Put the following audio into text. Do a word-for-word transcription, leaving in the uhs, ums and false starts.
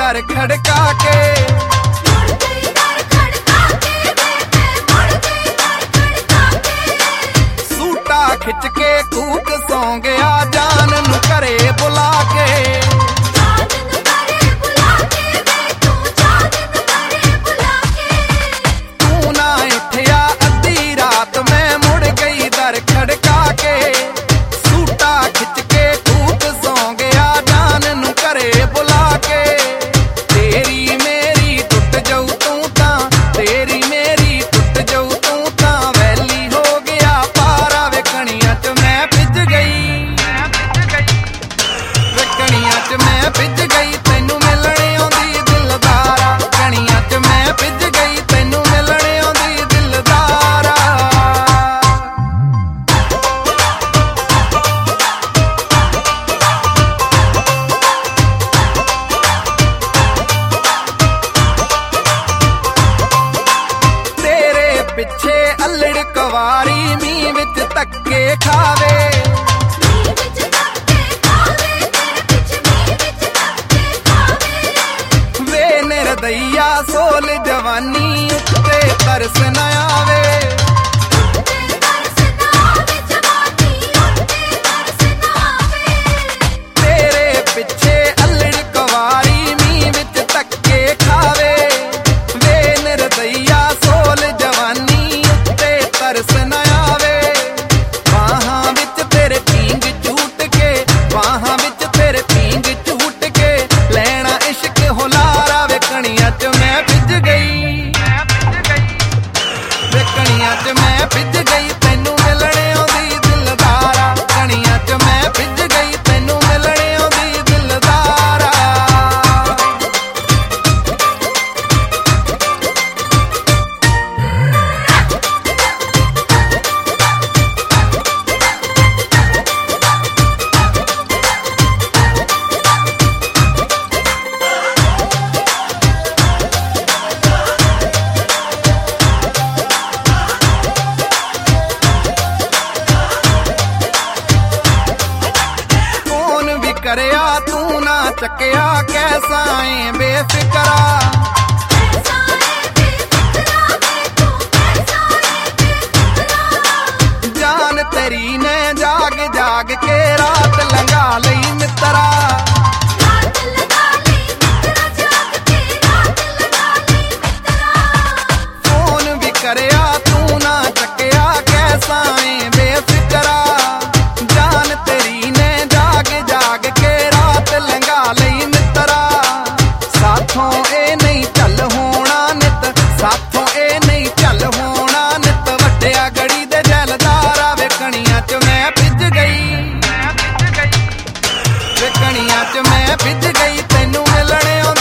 दर खड़का के सूटा खिच के कूक सौ गया जान नू घरे बुला के तू ना उठिया अद्धी रात मैं मुड़ गई दर खड़का के सूटा खिच के कूक सौ गया जान नू घरे बुला के तेरी मेरी टुट जाऊ तू ता तेरी मेरी टुट जाऊ तू ता वैली हो गया पारा वेखणियां च मैं भिज गई वेखणियां च मैं भिज गई तैनू मिलणे आउंदी दिलदारा कणियां च मैं भिज गई तैनू मिलणे आउंदी दिलदारा पिछे अल्लड़ कवारी मीं विच धक्के खावे वे निर्दया सोल जवानी उत्ते तरस न आवे तेरे पिछे अल्लड़ कवारी मीं विच धक्के खावे वे निर्दया सोल जवानी उत्ते तरस न आवे बाहां विच तेरे पींग झूट के बाहां विच तेरे पींग झूट के लैना इश्क हुलारा वेखणियां च मैं भिज गई वेखणियां च मैं भिज गई तैनू मिलणे आउंदी दिलदारा कणियां च मैं भिज गई तैनू मिलणे आउंदी दिलदारा करया तू ना चकिया कैसा है बेफिक्रा जान तेरी ने जाग जाग के रात लंघा लई मित्रा फोन भी करया तू ना चकिया कैसा है बेफिक्रा जान तेरी ने जाग जाग के रात लंघा लई मित्रा साथों ए नहीं चल होना नित साथों ए नहीं चल होना नित वड्डिया गड़ी दे जैलदारा वेखणियां च मैं भिज गई वेखणियां च मैं भिज गई तैनू मिलणे